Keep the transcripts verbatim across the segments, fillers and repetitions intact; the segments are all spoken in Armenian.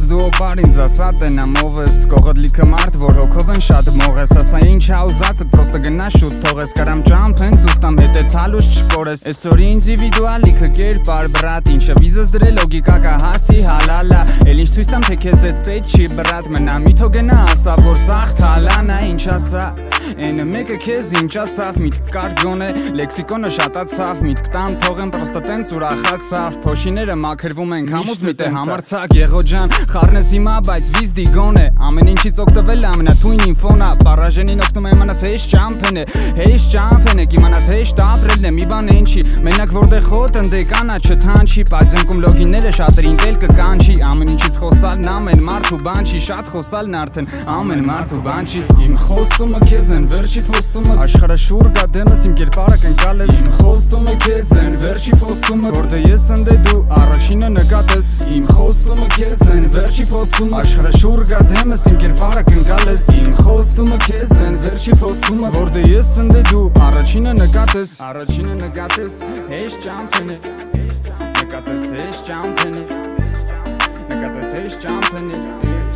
դու օպար ինձ ասա տնամով ես Կողոդ լիքը մարդ, որ հոգով են շատ մող ես Ասա ինչ հաուզացդ, պրոստը գնա շուտ թողես Կարամ ճամփեն ծուստամ հետ է թալուս չկորես Այսօր ինձիվիդուալ լիքը կերպար բրատ Ինչը վիզս դրե լոգիկա կա հասի հալալա Էլ ինչ ցույց տամ թե քեզ էդ պետք չի բրատ Մնա միթո գնա ասա, որ սաղ թալանա ինչ ասա Էնը մեկը քեզ ինչ ասավ, միտք կար գոնե Լեքսիկոնը շատացավ, միտք տան թողեմ պրոստը տենց ուրախացավ Փոշիները մաքրվում են համուց միտե համարցակ եղոջան Խառնես հիմա, բայց վիզ դիգոն է Ամեն ինչից օգտվել ամենաթույն ինֆոնա Պարաժենին օգնում եմ իմանաս հեշ ճամփեն է Հեշ ճամփեն է, իմանաս հեշտ ապրելն է Մի բան են չի, մենակ որտեղ խոտ ընդեկանա չթանչի Պայծենքում լոգինները շատերին տել կկանչի Ամեն ինչից խոսալն ամեն մարդ ու բան չի Շատ խոսալն արդեն ամեն մարդ ու բան չի Իմ խոստումը քեզ են, վերջի խոստումը Աշխարհը շուռ գա դեմս իմ կերպարը կնկալ ես Իմ խոստումը քեզ են, վերջի խոստումը Որտե ես ընդե դու առաջինը նկատես Իմ խոստումը քեզ են, վերջի խոստումը Աշխարհը շուռ գա դեմս իմ կերպարը կնկալ ես Իմ խոստումը քեզ են, վերջի խոստումը Որտե ես ընդե դու առաջինը նկատես Առաջինը նկատես, հեշ ճամփեն է Նկատես հեշ ճամփեն է Նկատես հեշ ճամփեն է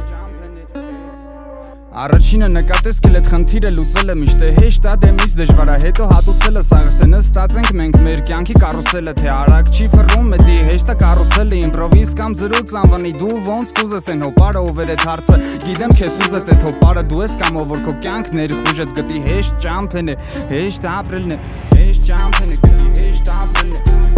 Առաջինը նկատես կել էդ խնդիրը լուծելը միշտ է հեշտ ա դեմից դժվար ա հետո հատուցելը Սաղս է նստած ենք մենք մեր կյանքի կարուսելը Թե արագ չի ֆռում էդի հեշտ ա կարուսելը Իմպրովիզ կամ զրույց անվանի դու ոնց կուզես են հոպարը ով էր էդ հարցը Գիտեմ քեզ ուզեց էդ հոպարը դու ես կամ ով որ քո կյանքն ներխուժեց Գտի հեշտ ճամփեն է հեշտ ապրելն է Հեշտ ճամփեն է գտի հեշտ ապրելն է